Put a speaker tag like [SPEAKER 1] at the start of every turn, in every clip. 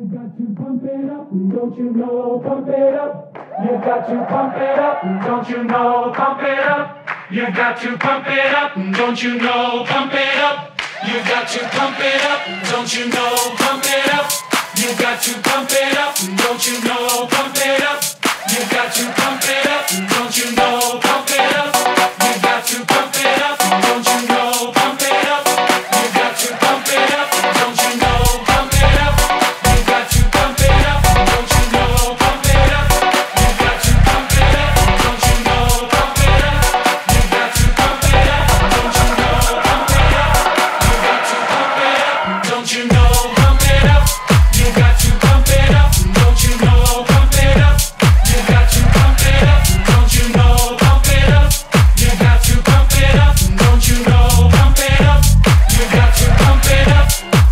[SPEAKER 1] You got to pump it up, don't you know? Pump it up. You got to pump it up, don't you know? Pump it up. You got to pump it up, don't you know? Pump it up. You got to pump it up, don't you know? Pump it up. You got to pump it up, don't you know? Pump it up. You got to pump it up, don't you know? Pump it up. You got to pump it up, don't you know? Pump it up. You got to pump it up, don't you know? Pump it up. You got to pump it up, don't you know? Pump it up. You got to pump it up, don't you know? Pump it up. You got to pump it up, don't you know? Pump it up. You got to pump it up, don't you know? Pump it up. You got to pump it up, don't you know? Pump it up. You got to pump it up, don't you know? Pump it up. You got to pump it up, don't you know? Pump it up. You got to pump it up.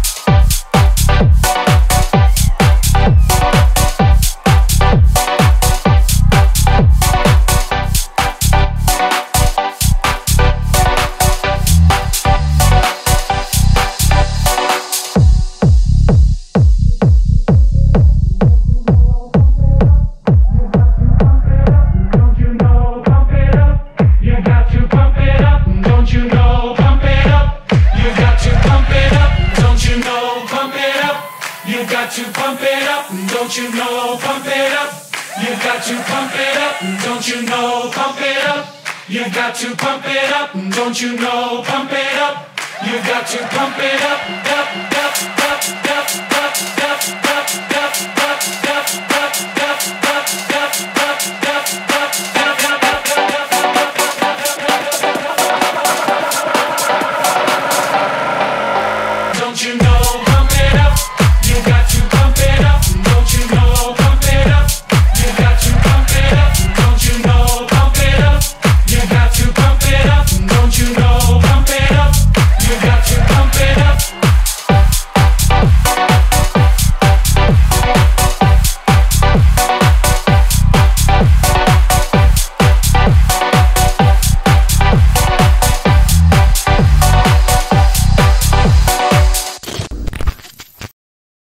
[SPEAKER 1] Don't you know? Pump it up. You got to pump it up, don't you know? Pump it up. You got to pump it up, don't you know? Pump it up. You got to pump it up, don't you know? Pump it up. You got to pump it up, don't you know? Pump it up. You got to pump it up, don't you know? Pump it up. You got to pump it up, up, up.